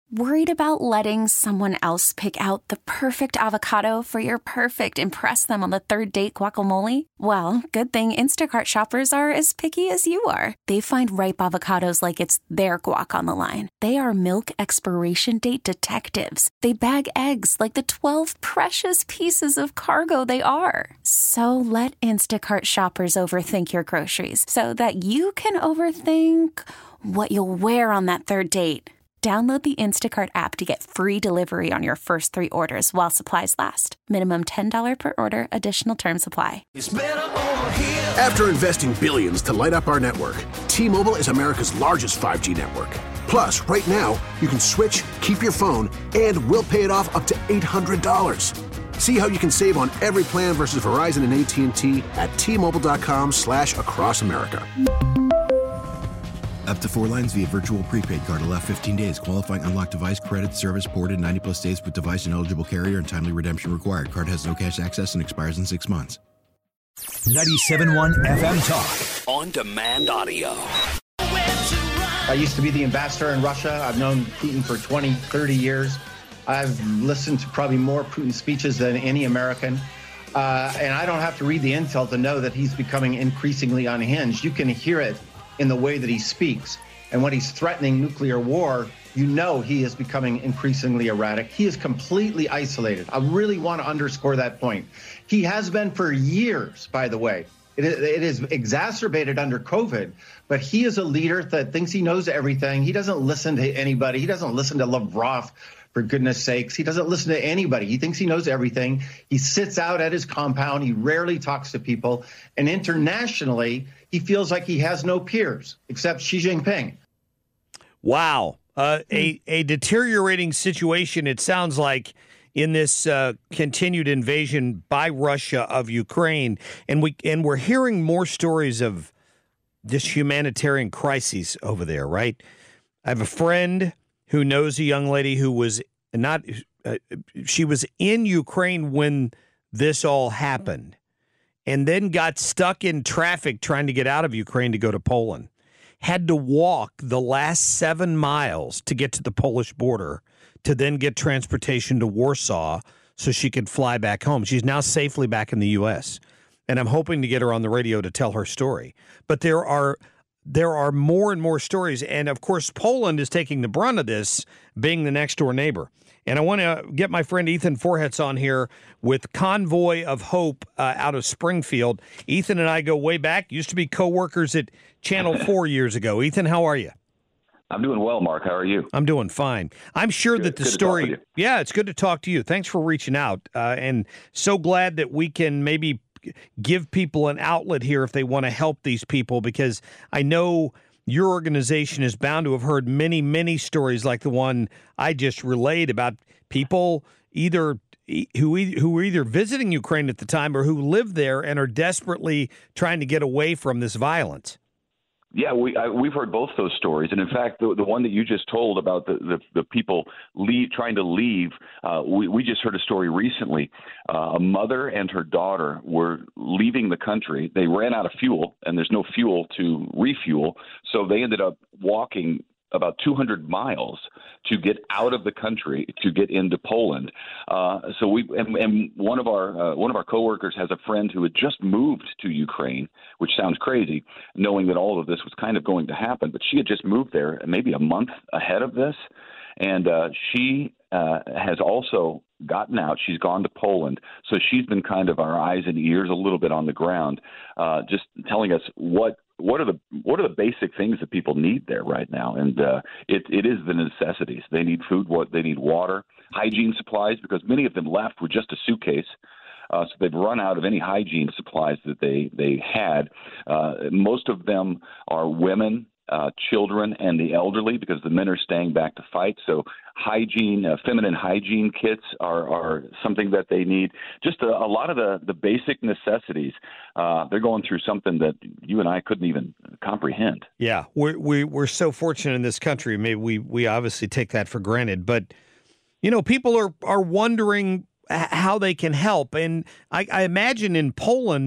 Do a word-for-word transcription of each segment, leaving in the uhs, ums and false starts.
Worried about letting someone else pick out the perfect avocado for your perfect impress them on the third date guacamole? Well, good thing Instacart shoppers are as picky as you are. They find ripe avocados like it's their guac on the line. They are milk expiration date detectives. They bag eggs like the twelve precious pieces of cargo they are. So let Instacart shoppers overthink your groceries so that you can overthink what you'll wear on that third date. Download the Instacart app to get free delivery on your first three orders while supplies last. Minimum ten dollars per order. Additional terms apply. After investing billions to light up our network, T-Mobile is America's largest five G network. Plus, right now, you can switch, keep your phone, and we'll pay it off up to eight hundred dollars. See how you can save on every plan versus Verizon and A T and T at T-Mobile.com slash across America. Up to four lines via virtual prepaid card. Allow fifteen days. Qualifying unlocked device credit service ported ninety plus days with device and eligible carrier and timely redemption required. Card has no cash access and expires in six months. ninety-seven point one F M Talk. On demand audio. I used to be the ambassador in Russia. I've known Putin for twenty, thirty years. I've listened to probably more Putin speeches than any American. Uh, and I don't have to read the intel to know that he's becoming increasingly unhinged. You can hear it in the way that he speaks. And when he's threatening nuclear war, you know he is becoming increasingly erratic. He is completely isolated. I really want to underscore that point. He has been for years, by the way. It is, it is exacerbated under COVID, but he is a leader that thinks he knows everything. He doesn't listen to anybody. He doesn't listen to Lavrov, for goodness sakes. He doesn't listen to anybody. He thinks he knows everything. He sits out at his compound. He rarely talks to people. And internationally, he feels like he has no peers except Xi Jinping. Wow. Uh, a, a deteriorating situation, it sounds like, in this uh, continued invasion by Russia of Ukraine. And, we, and we're hearing more stories of this humanitarian crises over there, right? I have a friend who knows a young lady who was not, uh, she was in Ukraine when this all happened and then got stuck in traffic trying to get out of Ukraine to go to Poland. Had to walk the last seven miles to get to the Polish border to then get transportation to Warsaw so she could fly back home. She's now safely back in the U S, and I'm hoping to get her on the radio to tell her story. But there are there are more and more stories, and of course Poland is taking the brunt of this, being the next door neighbor. And I want to get my friend Ethan Forhetz on here with Convoy of Hope uh, out of Springfield. Ethan and I go way back, used to be co-workers at Channel four years ago. Ethan, how are you? I'm doing well, Mark. How are you? I'm doing fine. I'm sure good, that the good story, to talk with you. yeah, it's good to talk to you. Thanks for reaching out. Uh, and so glad that we can maybe give people an outlet here if they want to help these people, because I know your organization is bound to have heard many, many stories like the one I just relayed about people either who who were either visiting Ukraine at the time or who live there and are desperately trying to get away from this violence. Yeah, we I, we've heard both those stories, and in fact, the the one that you just told about the the, the people leave, trying to leave, uh, we we just heard a story recently. Uh, a mother and her daughter were leaving the country. They ran out of fuel, and there's no fuel to refuel, so they ended up walking about two hundred miles to get out of the country to get into Poland. Uh, so we and, and one of our uh, one of our coworkers has a friend who had just moved to Ukraine, which sounds crazy, knowing that all of this was kind of going to happen. But she had just moved there maybe a month ahead of this, and uh, she uh, has also gotten out. She's gone to Poland, so she's been kind of our eyes and ears a little bit on the ground, uh, just telling us what. What are the what are the basic things that people need there right now? And uh, it it is the necessities. They need food, what they need water, hygiene supplies, because many of them left with just a suitcase. Uh, so they've run out of any hygiene supplies that they they had. Uh, most of them are women, uh, children, and the elderly, because the men are staying back to fight. So hygiene, uh, feminine hygiene kits are, are something that they need. Just a, a lot of the, the basic necessities. Uh, they're going through something that you and I couldn't even comprehend. Yeah, we're, we, we're so fortunate in this country. Maybe we, we obviously take that for granted. But, you know, people are, are wondering how they can help. And I, I imagine in Poland,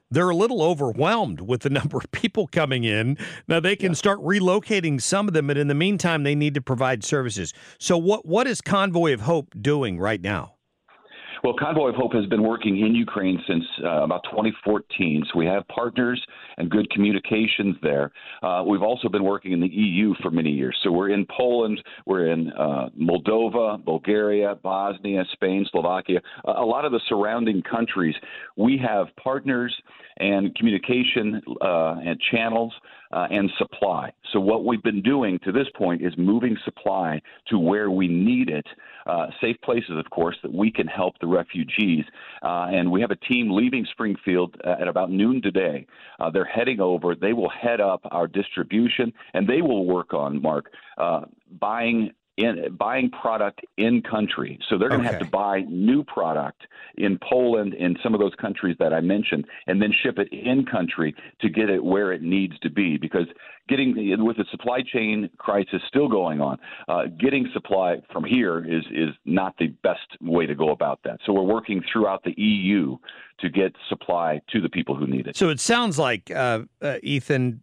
they're a little overwhelmed with the number of people coming in. Now they can yeah. start relocating some of them, but in the meantime, they need to provide services. So what what is Convoy of Hope doing right now? Well, Convoy of Hope has been working in Ukraine since uh, about twenty fourteen, so we have partners and good communications there. Uh, we've also been working in the E U for many years. So we're in Poland, we're in uh, Moldova, Bulgaria, Bosnia, Spain, Slovakia, uh, a lot of the surrounding countries. We have partners and communication uh, and channels uh, and supply. So what we've been doing to this point is moving supply to where we need it. Uh, safe places, of course, that we can help the refugees. Uh, and we have a team leaving Springfield uh, at about noon today. Uh, they're heading over. They will head up our distribution, and they will work on, Mark, uh, buying in buying product in country. So they're going to okay. have to buy new product in Poland, in some of those countries that I mentioned, and then ship it in country to get it where it needs to be. Because getting with the supply chain crisis still going on, uh, getting supply from here is is not the best way to go about that. So we're working throughout the E U to get supply to the people who need it. So it sounds like, uh, uh, Ethan,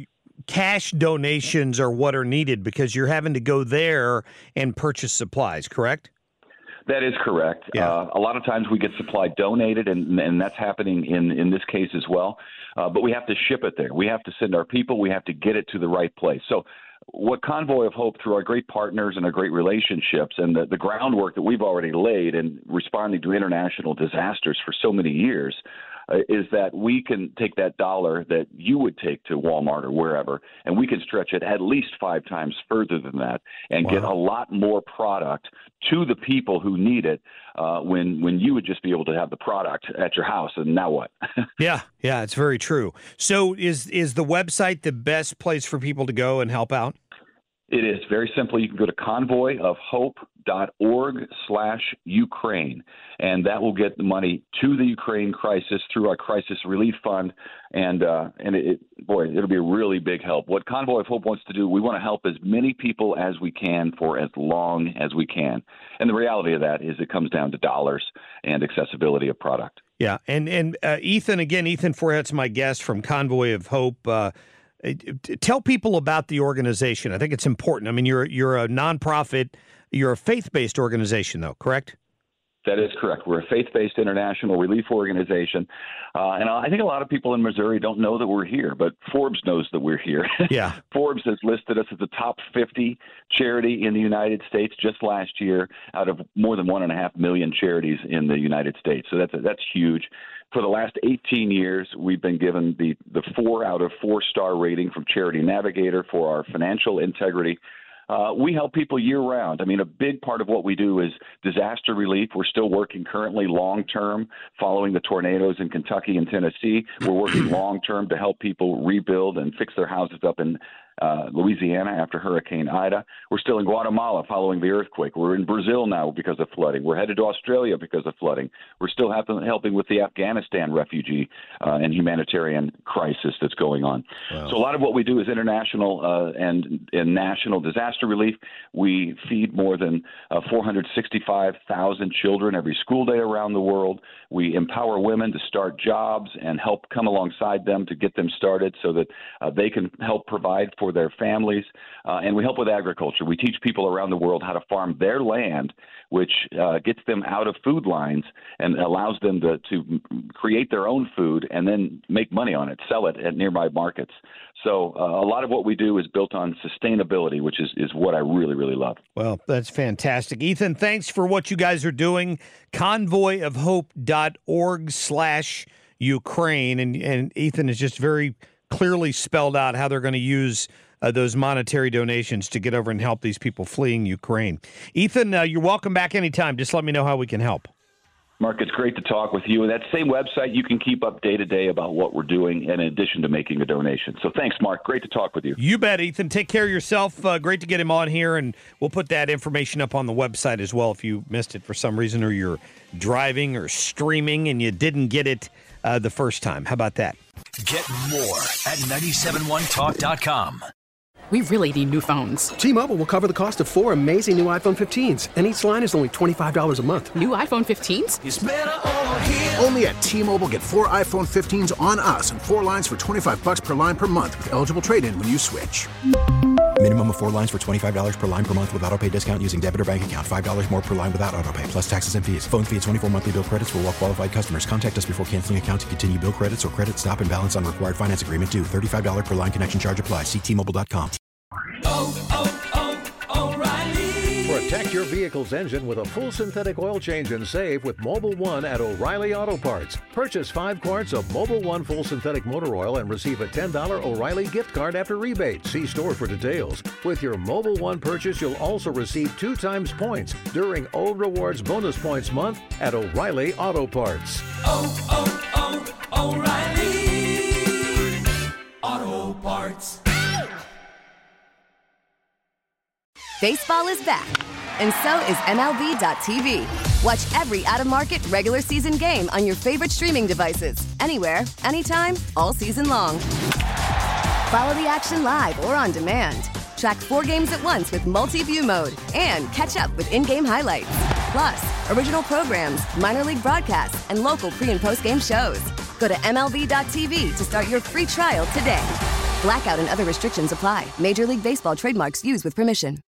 cash donations are what are needed because you're having to go there and purchase supplies, correct? That is correct. Yeah. Uh, a lot of times we get supply donated, and, and that's happening in, in this case as well. Uh, but we have to ship it there. We have to send our people. We have to get it to the right place. So what Convoy of Hope, through our great partners and our great relationships and the, the groundwork that we've already laid in responding to international disasters for so many years, uh, is that we can take that dollar that you would take to Walmart or wherever, and we can stretch it at least five times further than that and wow. get a lot more product to the people who need it uh, when when you would just be able to have the product at your house. And now what? yeah, yeah, it's very true. So is is the website the best place for people to go and help out? It is very simple. You can go to convoy of hope dot org slash Ukraine, and that will get the money to the Ukraine crisis through our crisis relief fund. And uh, and it, boy, it'll be a really big help. What Convoy of Hope wants to do, we want to help as many people as we can for as long as we can. And the reality of that is it comes down to dollars and accessibility of product. Yeah, and and uh, Ethan, again, Ethan Forhet's my guest from Convoy of Hope. Uh, Tell people about the organization. I think it's important. I mean, you're you're a nonprofit. You're a faith-based organization, though, correct? That is correct. We're a faith-based international relief organization. Uh, and I think a lot of people in Missouri don't know that we're here, but Forbes knows that we're here. Yeah. Forbes has listed us as the top fifty charity in the United States just last year out of more than one and a half million charities in the United States. So that's that's huge. For the last eighteen years, we've been given the, the four out of four star rating from Charity Navigator for our financial integrity. Uh, we help people year-round. I mean, a big part of what we do is disaster relief. We're still working currently long-term following the tornadoes in Kentucky and Tennessee. We're working long-term to help people rebuild and fix their houses up in uh, Louisiana after Hurricane Ida. We're still in Guatemala following the earthquake. We're in Brazil now because of flooding. We're headed to Australia because of flooding. We're still helping, helping with the Afghanistan refugee uh, and humanitarian crisis that's going on. Wow. So a lot of what we do is international uh, and, and national disaster relief. We feed more than uh, four hundred sixty-five thousand children every school day around the world. We empower women to start jobs and help come alongside them to get them started so that uh, they can help provide for their families. Uh, and we help with agriculture. We teach people around the world how to farm their land, which uh, gets them out of food lines and allows them to, to create their own food and then make money on it, sell it at nearby markets. So uh, a lot of what we do is built on sustainability, which is, is what I really, really love. Well, that's fantastic. Ethan, thanks for what you guys are doing. convoy of hope dot org slash Ukraine. And, and Ethan has just very clearly spelled out how they're going to use uh, those monetary donations to get over and help these people fleeing Ukraine. Ethan, uh, you're welcome back anytime. Just let me know how we can help. Mark, it's great to talk with you. And that same website, you can keep up day to day about what we're doing in addition to making a donation. So thanks, Mark. Great to talk with you. You bet, Ethan. Take care of yourself. Uh, great to get him on here. And we'll put that information up on the website as well if you missed it for some reason or you're driving or streaming and you didn't get it uh, the first time. How about that? Get more at nine seven one talk dot com. We really need new phones. T-Mobile will cover the cost of four amazing new iPhone fifteens, and each line is only twenty-five dollars a month. New iPhone fifteens? It's better over here. Only at T-Mobile, get four iPhone fifteens on us and four lines for twenty-five bucks per line per month with eligible trade-in when you switch. Minimum of four lines for twenty-five dollars per line per month with autopay discount using debit or bank account. five dollars more per line without autopay, plus taxes and fees. Phone fee at twenty-four monthly bill credits for well-qualified customers. Contact us before canceling account to continue bill credits or credit stop and balance on required finance agreement due. thirty-five dollars per line connection charge applies. See T Mobile dot com. Oh, oh, oh, O'Reilly. Protect your vehicle's engine with a full synthetic oil change and save with Mobil one at O'Reilly Auto Parts. Purchase five quarts of Mobil one full synthetic motor oil and receive a ten dollars O'Reilly gift card after rebate. See store for details. With your Mobil one purchase, you'll also receive two times points during O Rewards Bonus Points Month at O'Reilly Auto Parts. Oh, oh, oh, O'Reilly Auto Parts. Baseball is back, and so is M L B dot T V. Watch every out-of-market regular season game on your favorite streaming devices, anywhere, anytime, all season long. Follow the action live or on demand. Track four games at once with multi-view mode and catch up with in-game highlights. Plus, original programs, minor league broadcasts, and local pre- and post-game shows. Go to M L B dot T V to start your free trial today. Blackout and other restrictions apply. Major League Baseball trademarks used with permission.